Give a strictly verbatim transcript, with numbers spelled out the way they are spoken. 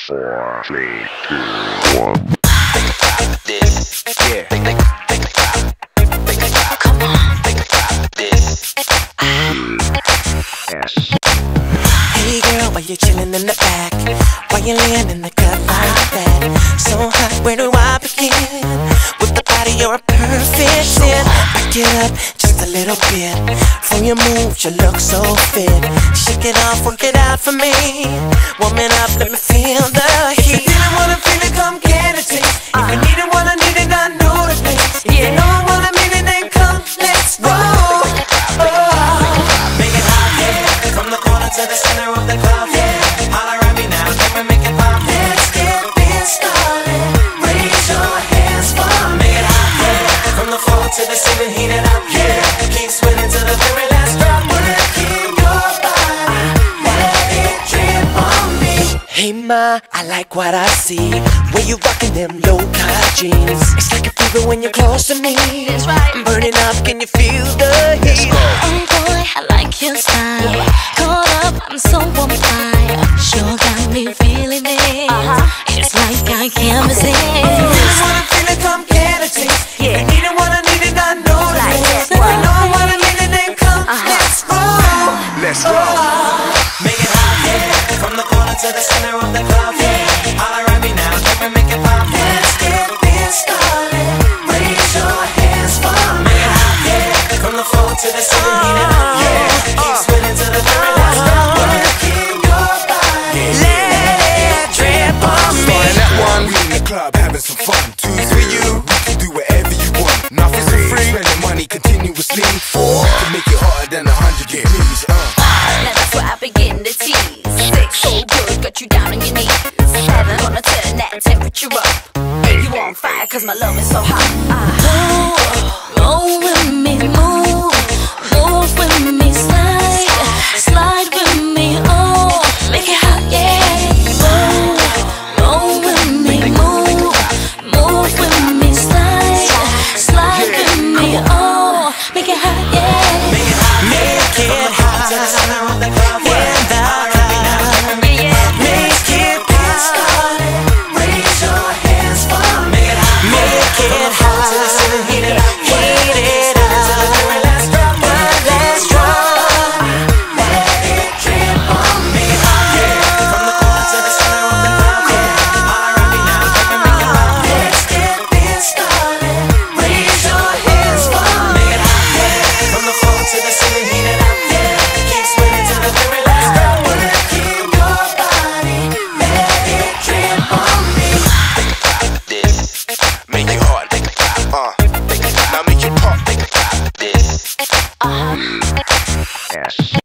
Four, three, two, one. This, yeah. Come on. This. S. Hey girl, why you chillin' in the back? Why you laying in the cut like that? So hot, where do I begin? With the body, you're a perfect ten. Back it up just a little bit. From your moves, you look so fit. Shake it off, work it out for me. Warming up, let me feel the heat. If you didn't wanna feel it, come get a taste. If you need it, wanna need it, I know the place. If you know I wanna mean it, then come, let's go. Oh, make it hot, yeah. From the corner to the center of the club, yeah. Holler at me now, can we make it pop? Let's get this started. Raise your hands for me. Make it hot, yeah. From the floor to the ceiling, heat it up, yeah. Keep sweating to the very last drop. Working your body, let it drip on me. Hey ma, I like what I see. When you rockin' them low-cut jeans, it's like a fever when you're close to me. That's right. I'm burning up, can you feel the heat? Oh boy, I like your style. Caught up, I'm so on fire. Sure got me feeling it. Uh-huh. It's like I can't resist. If you just wanna feel it, come get a taste. Yeah. If you need it, wanna need it, I know the Like place. this. If you know I wanna need it, then come, Uh-huh. let's go. Let's go. Make it hot, yeah. From the corner to the center of the club, yeah. Holler at me now, can we make it pop? Let's get this started. Raise your hands for me. Make it hot, yeah. From the floor to the ceiling, heat it up, yeah. Keep sweating to the very last drop. Working your body, let it drip on me. Starting at one, we in the club having some fun. Two's for you, we can do whatever you want. Nothing's for free, spending money continuously. Four, can make it harder than a hundred degrees. Uh. Now that's where I begin to tease. Six, so good, got you down on your knees. Seven, gonna turn that temperature up. Eight, you on fire, cause my love is so hot. Uh. Roll with me, move. Move with me, slide. Slide with me, oh. Make it hot, yeah. Roll, roll with me, move. Move with me, slide. Slide with me, oh. Make it hot, yeah. Make it hot, make it hot. To the center of the club, yeah. Holler at me now, can we make it pop? Make it hot. Raise your hands for me. Make it hot, make it hot. To the ceiling, heat it up, heat it up. To the very last drop, one last drop. Let it drip on me. Make it hot, yeah. From the corner to the center of the club, yeah. Holler at me now, can we make it pop? Let's get this started. Raise your hands for me. Make it hot, yeah. From the floor to the ceiling, heat it up, yeah. Keep sweating to the very last drop. Working your body, let it drip on me. This. Make it hard, uh. Now make it pop. This. S.